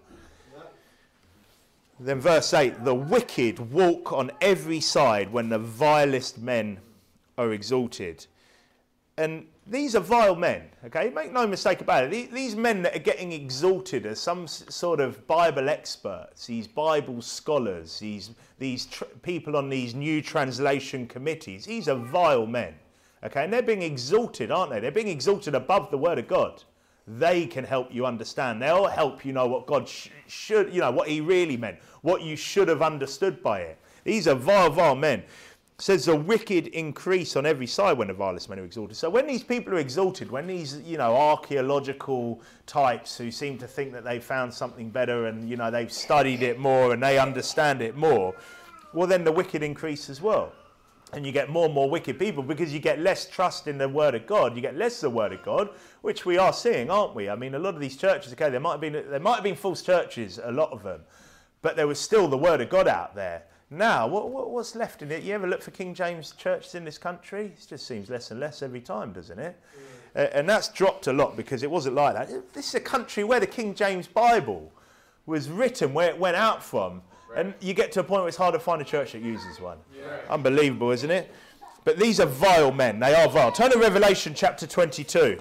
Then verse eight, the wicked walk on every side when the vilest men are exalted. And these are vile men, okay? Make no mistake about it. These men that are getting exalted as some sort of Bible experts, these Bible scholars, these, these tr- people on these new translation committees, these are vile men, okay? And they're being exalted, aren't they? They're being exalted above the Word of God. They can help you understand. They'll help you know what God sh- should, you know, what he really meant, what you should have understood by it. These are vile, vile men. It says the wicked increase on every side when the vilest men are exalted. So when these people are exalted, when these, you know, archaeological types who seem to think that they've found something better and, you know, they've studied it more and they understand it more, well, then the wicked increase as well. And you get more and more wicked people because you get less trust in the Word of God. You get less of the Word of God, which we are seeing, aren't we? I mean, a lot of these churches, okay, there might have been, there might have been false churches, a lot of them, but there was still the Word of God out there. Now, what, what, what's left in it? You ever look for King James churches in this country? It just seems less and less every time, doesn't it? Mm. Uh, and that's dropped a lot because it wasn't like that. This is a country where the King James Bible was written, where it went out from. And you get to a point where it's hard to find a church that uses one. Yeah. Unbelievable, isn't it? But these are vile men. They are vile. Turn to Revelation chapter twenty-two.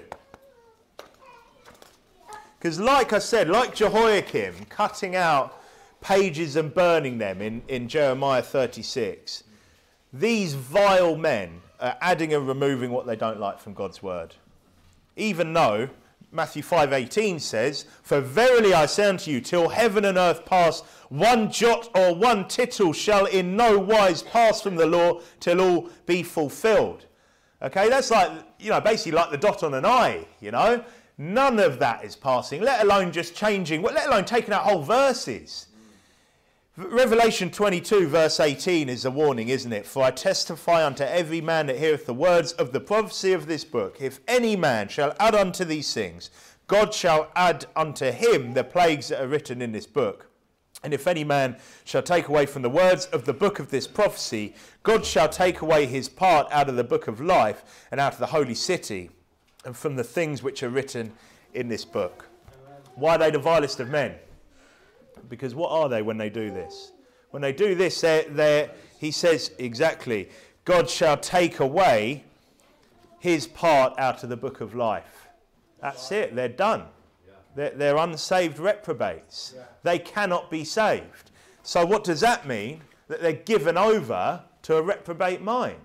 Because like I said, like Jehoiakim, cutting out pages and burning them in, in Jeremiah thirty-six, these vile men are adding and removing what they don't like from God's word. Even though Matthew five eighteen says, for verily I say unto you, till heaven and earth pass, one jot or one tittle shall in no wise pass from the law till all be fulfilled. Okay, that's like, you know, basically like the dot on an I, you know. None of that is passing, let alone just changing, let alone taking out whole verses. Revelation twenty-two verse eighteen is a warning, isn't it? For I testify unto every man that heareth the words of the prophecy of this book. If any man shall add unto these things, God shall add unto him the plagues that are written in this book. And if any man shall take away from the words of the book of this prophecy, God shall take away his part out of the book of life and out of the holy city and from the things which are written in this book. Why are they the vilest of men? Because what are they when they do this? When they do this, they're, they're, he says exactly, God shall take away his part out of the book of life. That's it. They're done. They're, they're unsaved reprobates. They cannot be saved. So what does that mean? That they're given over to a reprobate mind.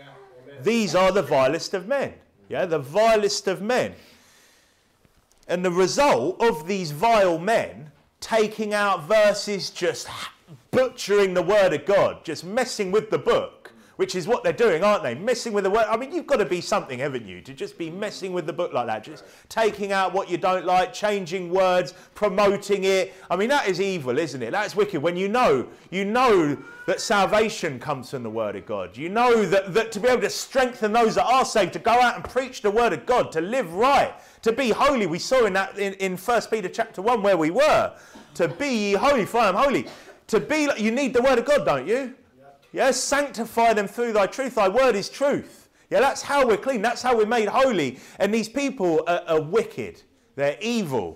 These are the vilest of men. Yeah, the vilest of men. And the result of these vile men taking out verses, just butchering the word of God, just messing with the book, which is what they're doing, aren't they? Messing with the word. I mean, you've got to be something, haven't you, to just be messing with the book like that, just taking out what you don't like, changing words, promoting it. I mean, that is evil, isn't it? That's wicked. When you know, you know that salvation comes from the word of God. You know that, that to be able to strengthen those that are saved, to go out and preach the word of God, to live right, to be holy. We saw in that in, in First Peter chapter one where we were. To be ye holy, for I am holy. To be, you need the word of God, don't you? Yeah, sanctify them through thy truth. Thy word is truth. Yeah, that's how we're clean. That's how we're made holy. And these people are, are wicked. They're evil.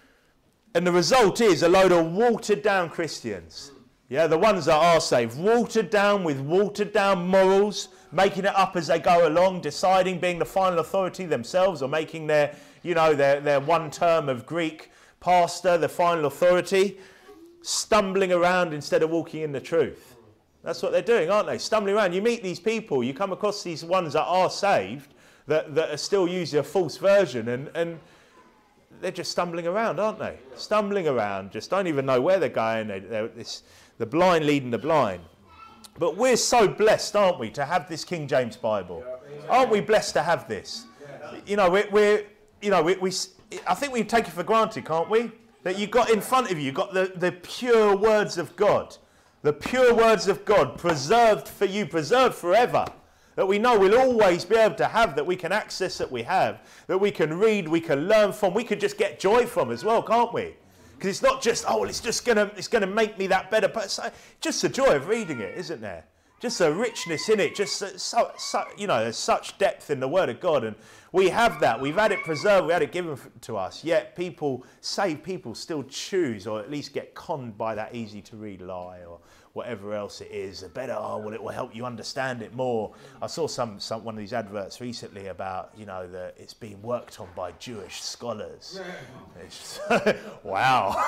And the result is a load of watered down Christians. Yeah, the ones that are saved. Watered down with watered down morals, making it up as they go along, deciding, being the final authority themselves, or making their, you know, their, their one term of Greek pastor the final authority, stumbling around instead of walking in the truth. That's what they're doing, aren't they? Stumbling around. You meet these people, you come across these ones that are saved, that, that are still using a false version, and, and they're just stumbling around, aren't they? Stumbling around, just don't even know where they're going. They, they're this, the blind leading the blind. But we're so blessed, aren't we, to have this King James Bible? Aren't we blessed to have this? You know, we're, we're you know, we, we I think we take it for granted, can't we? That you've got in front of you, you've got the, the pure words of God. The pure words of God, preserved for you, preserved forever. That we know we'll always be able to have, that we can access, that we have, that we can read, we can learn from, we could just get joy from as well, can't we? Because it's not just, oh, well, it's just going to it's gonna make me that better person. Just the joy of reading it, isn't there? Just a richness in it, just so, so, you know, there's such depth in the Word of God, and we have that. We've had it preserved, we had it given to us, yet people, saved people still choose, or at least get conned by that easy-to-read lie, or whatever else it is. A better, oh, well, it will help you understand it more. I saw some, some one of these adverts recently about, you know, that it's being worked on by Jewish scholars. It's, wow.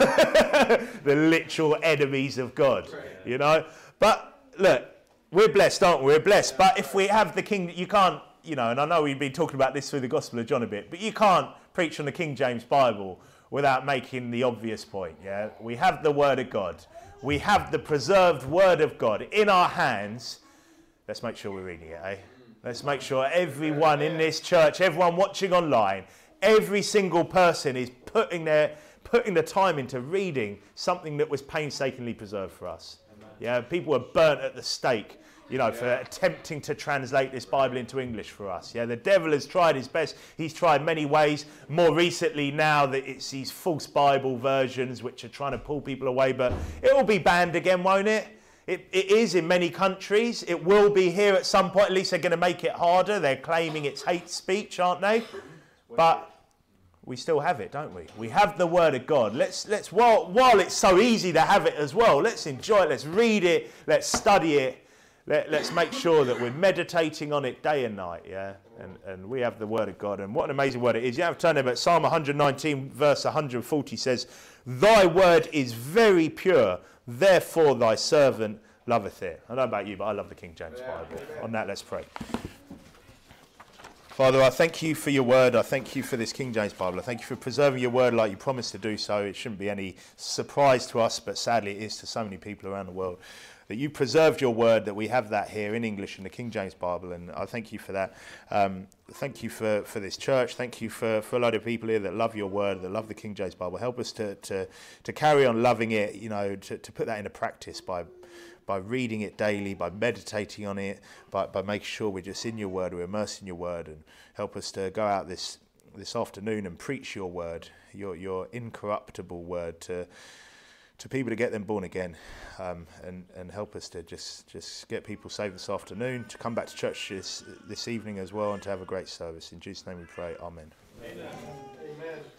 The literal enemies of God, you know. But, look, we're blessed, aren't we? We're blessed. But if we have the King, you can't, you know, and I know we've been talking about this through the Gospel of John a bit, but you can't preach on the King James Bible without making the obvious point, yeah? We have the Word of God. We have the preserved Word of God in our hands. Let's make sure we're reading it, eh? Let's make sure everyone in this church, everyone watching online, every single person is putting their putting the time into reading something that was painstakingly preserved for us. Yeah, people were burnt at the stake, you know, for attempting to translate this Bible into English for us. Yeah, the devil has tried his best. He's tried many ways. More recently now that it's these false Bible versions which are trying to pull people away, but it will be banned again, won't it? It, it is in many countries. It will be here at some point. At least they're going to make it harder. They're claiming it's hate speech, aren't they? But we still have it, don't we? We have the Word of God. Let's, let's while, while it's so easy to have it as well, let's enjoy it. Let's read it. Let's study it. Let, let's make sure that we're meditating on it day and night, yeah? And, and we have the Word of God. And what an amazing word it is. You have to turn there, but Psalm one nineteen, verse one forty says, Thy word is very pure, therefore thy servant loveth it. I don't know about you, but I love the King James Bible. On that, let's pray. Father, I thank you for your word. I thank you for this King James Bible. I thank you for preserving your word like you promised to do so. It shouldn't be any surprise to us, but sadly it is to so many people around the world. That you preserved your word, that we have that here in English in the King James Bible, and I thank you for that. Um, thank you for, for this church. Thank you for, for a lot of people here that love your word, that love the King James Bible. Help us to, to, to carry on loving it, you know, to, to put that into practice by by reading it daily, by meditating on it, by, by making sure we're just in your word, we're immersed in your word, and help us to go out this this afternoon and preach your word, your your incorruptible word to to people to get them born again, um, and and help us to just just get people saved this afternoon, to come back to church this this evening as well, and to have a great service. In Jesus' name we pray. Amen. Amen. Amen.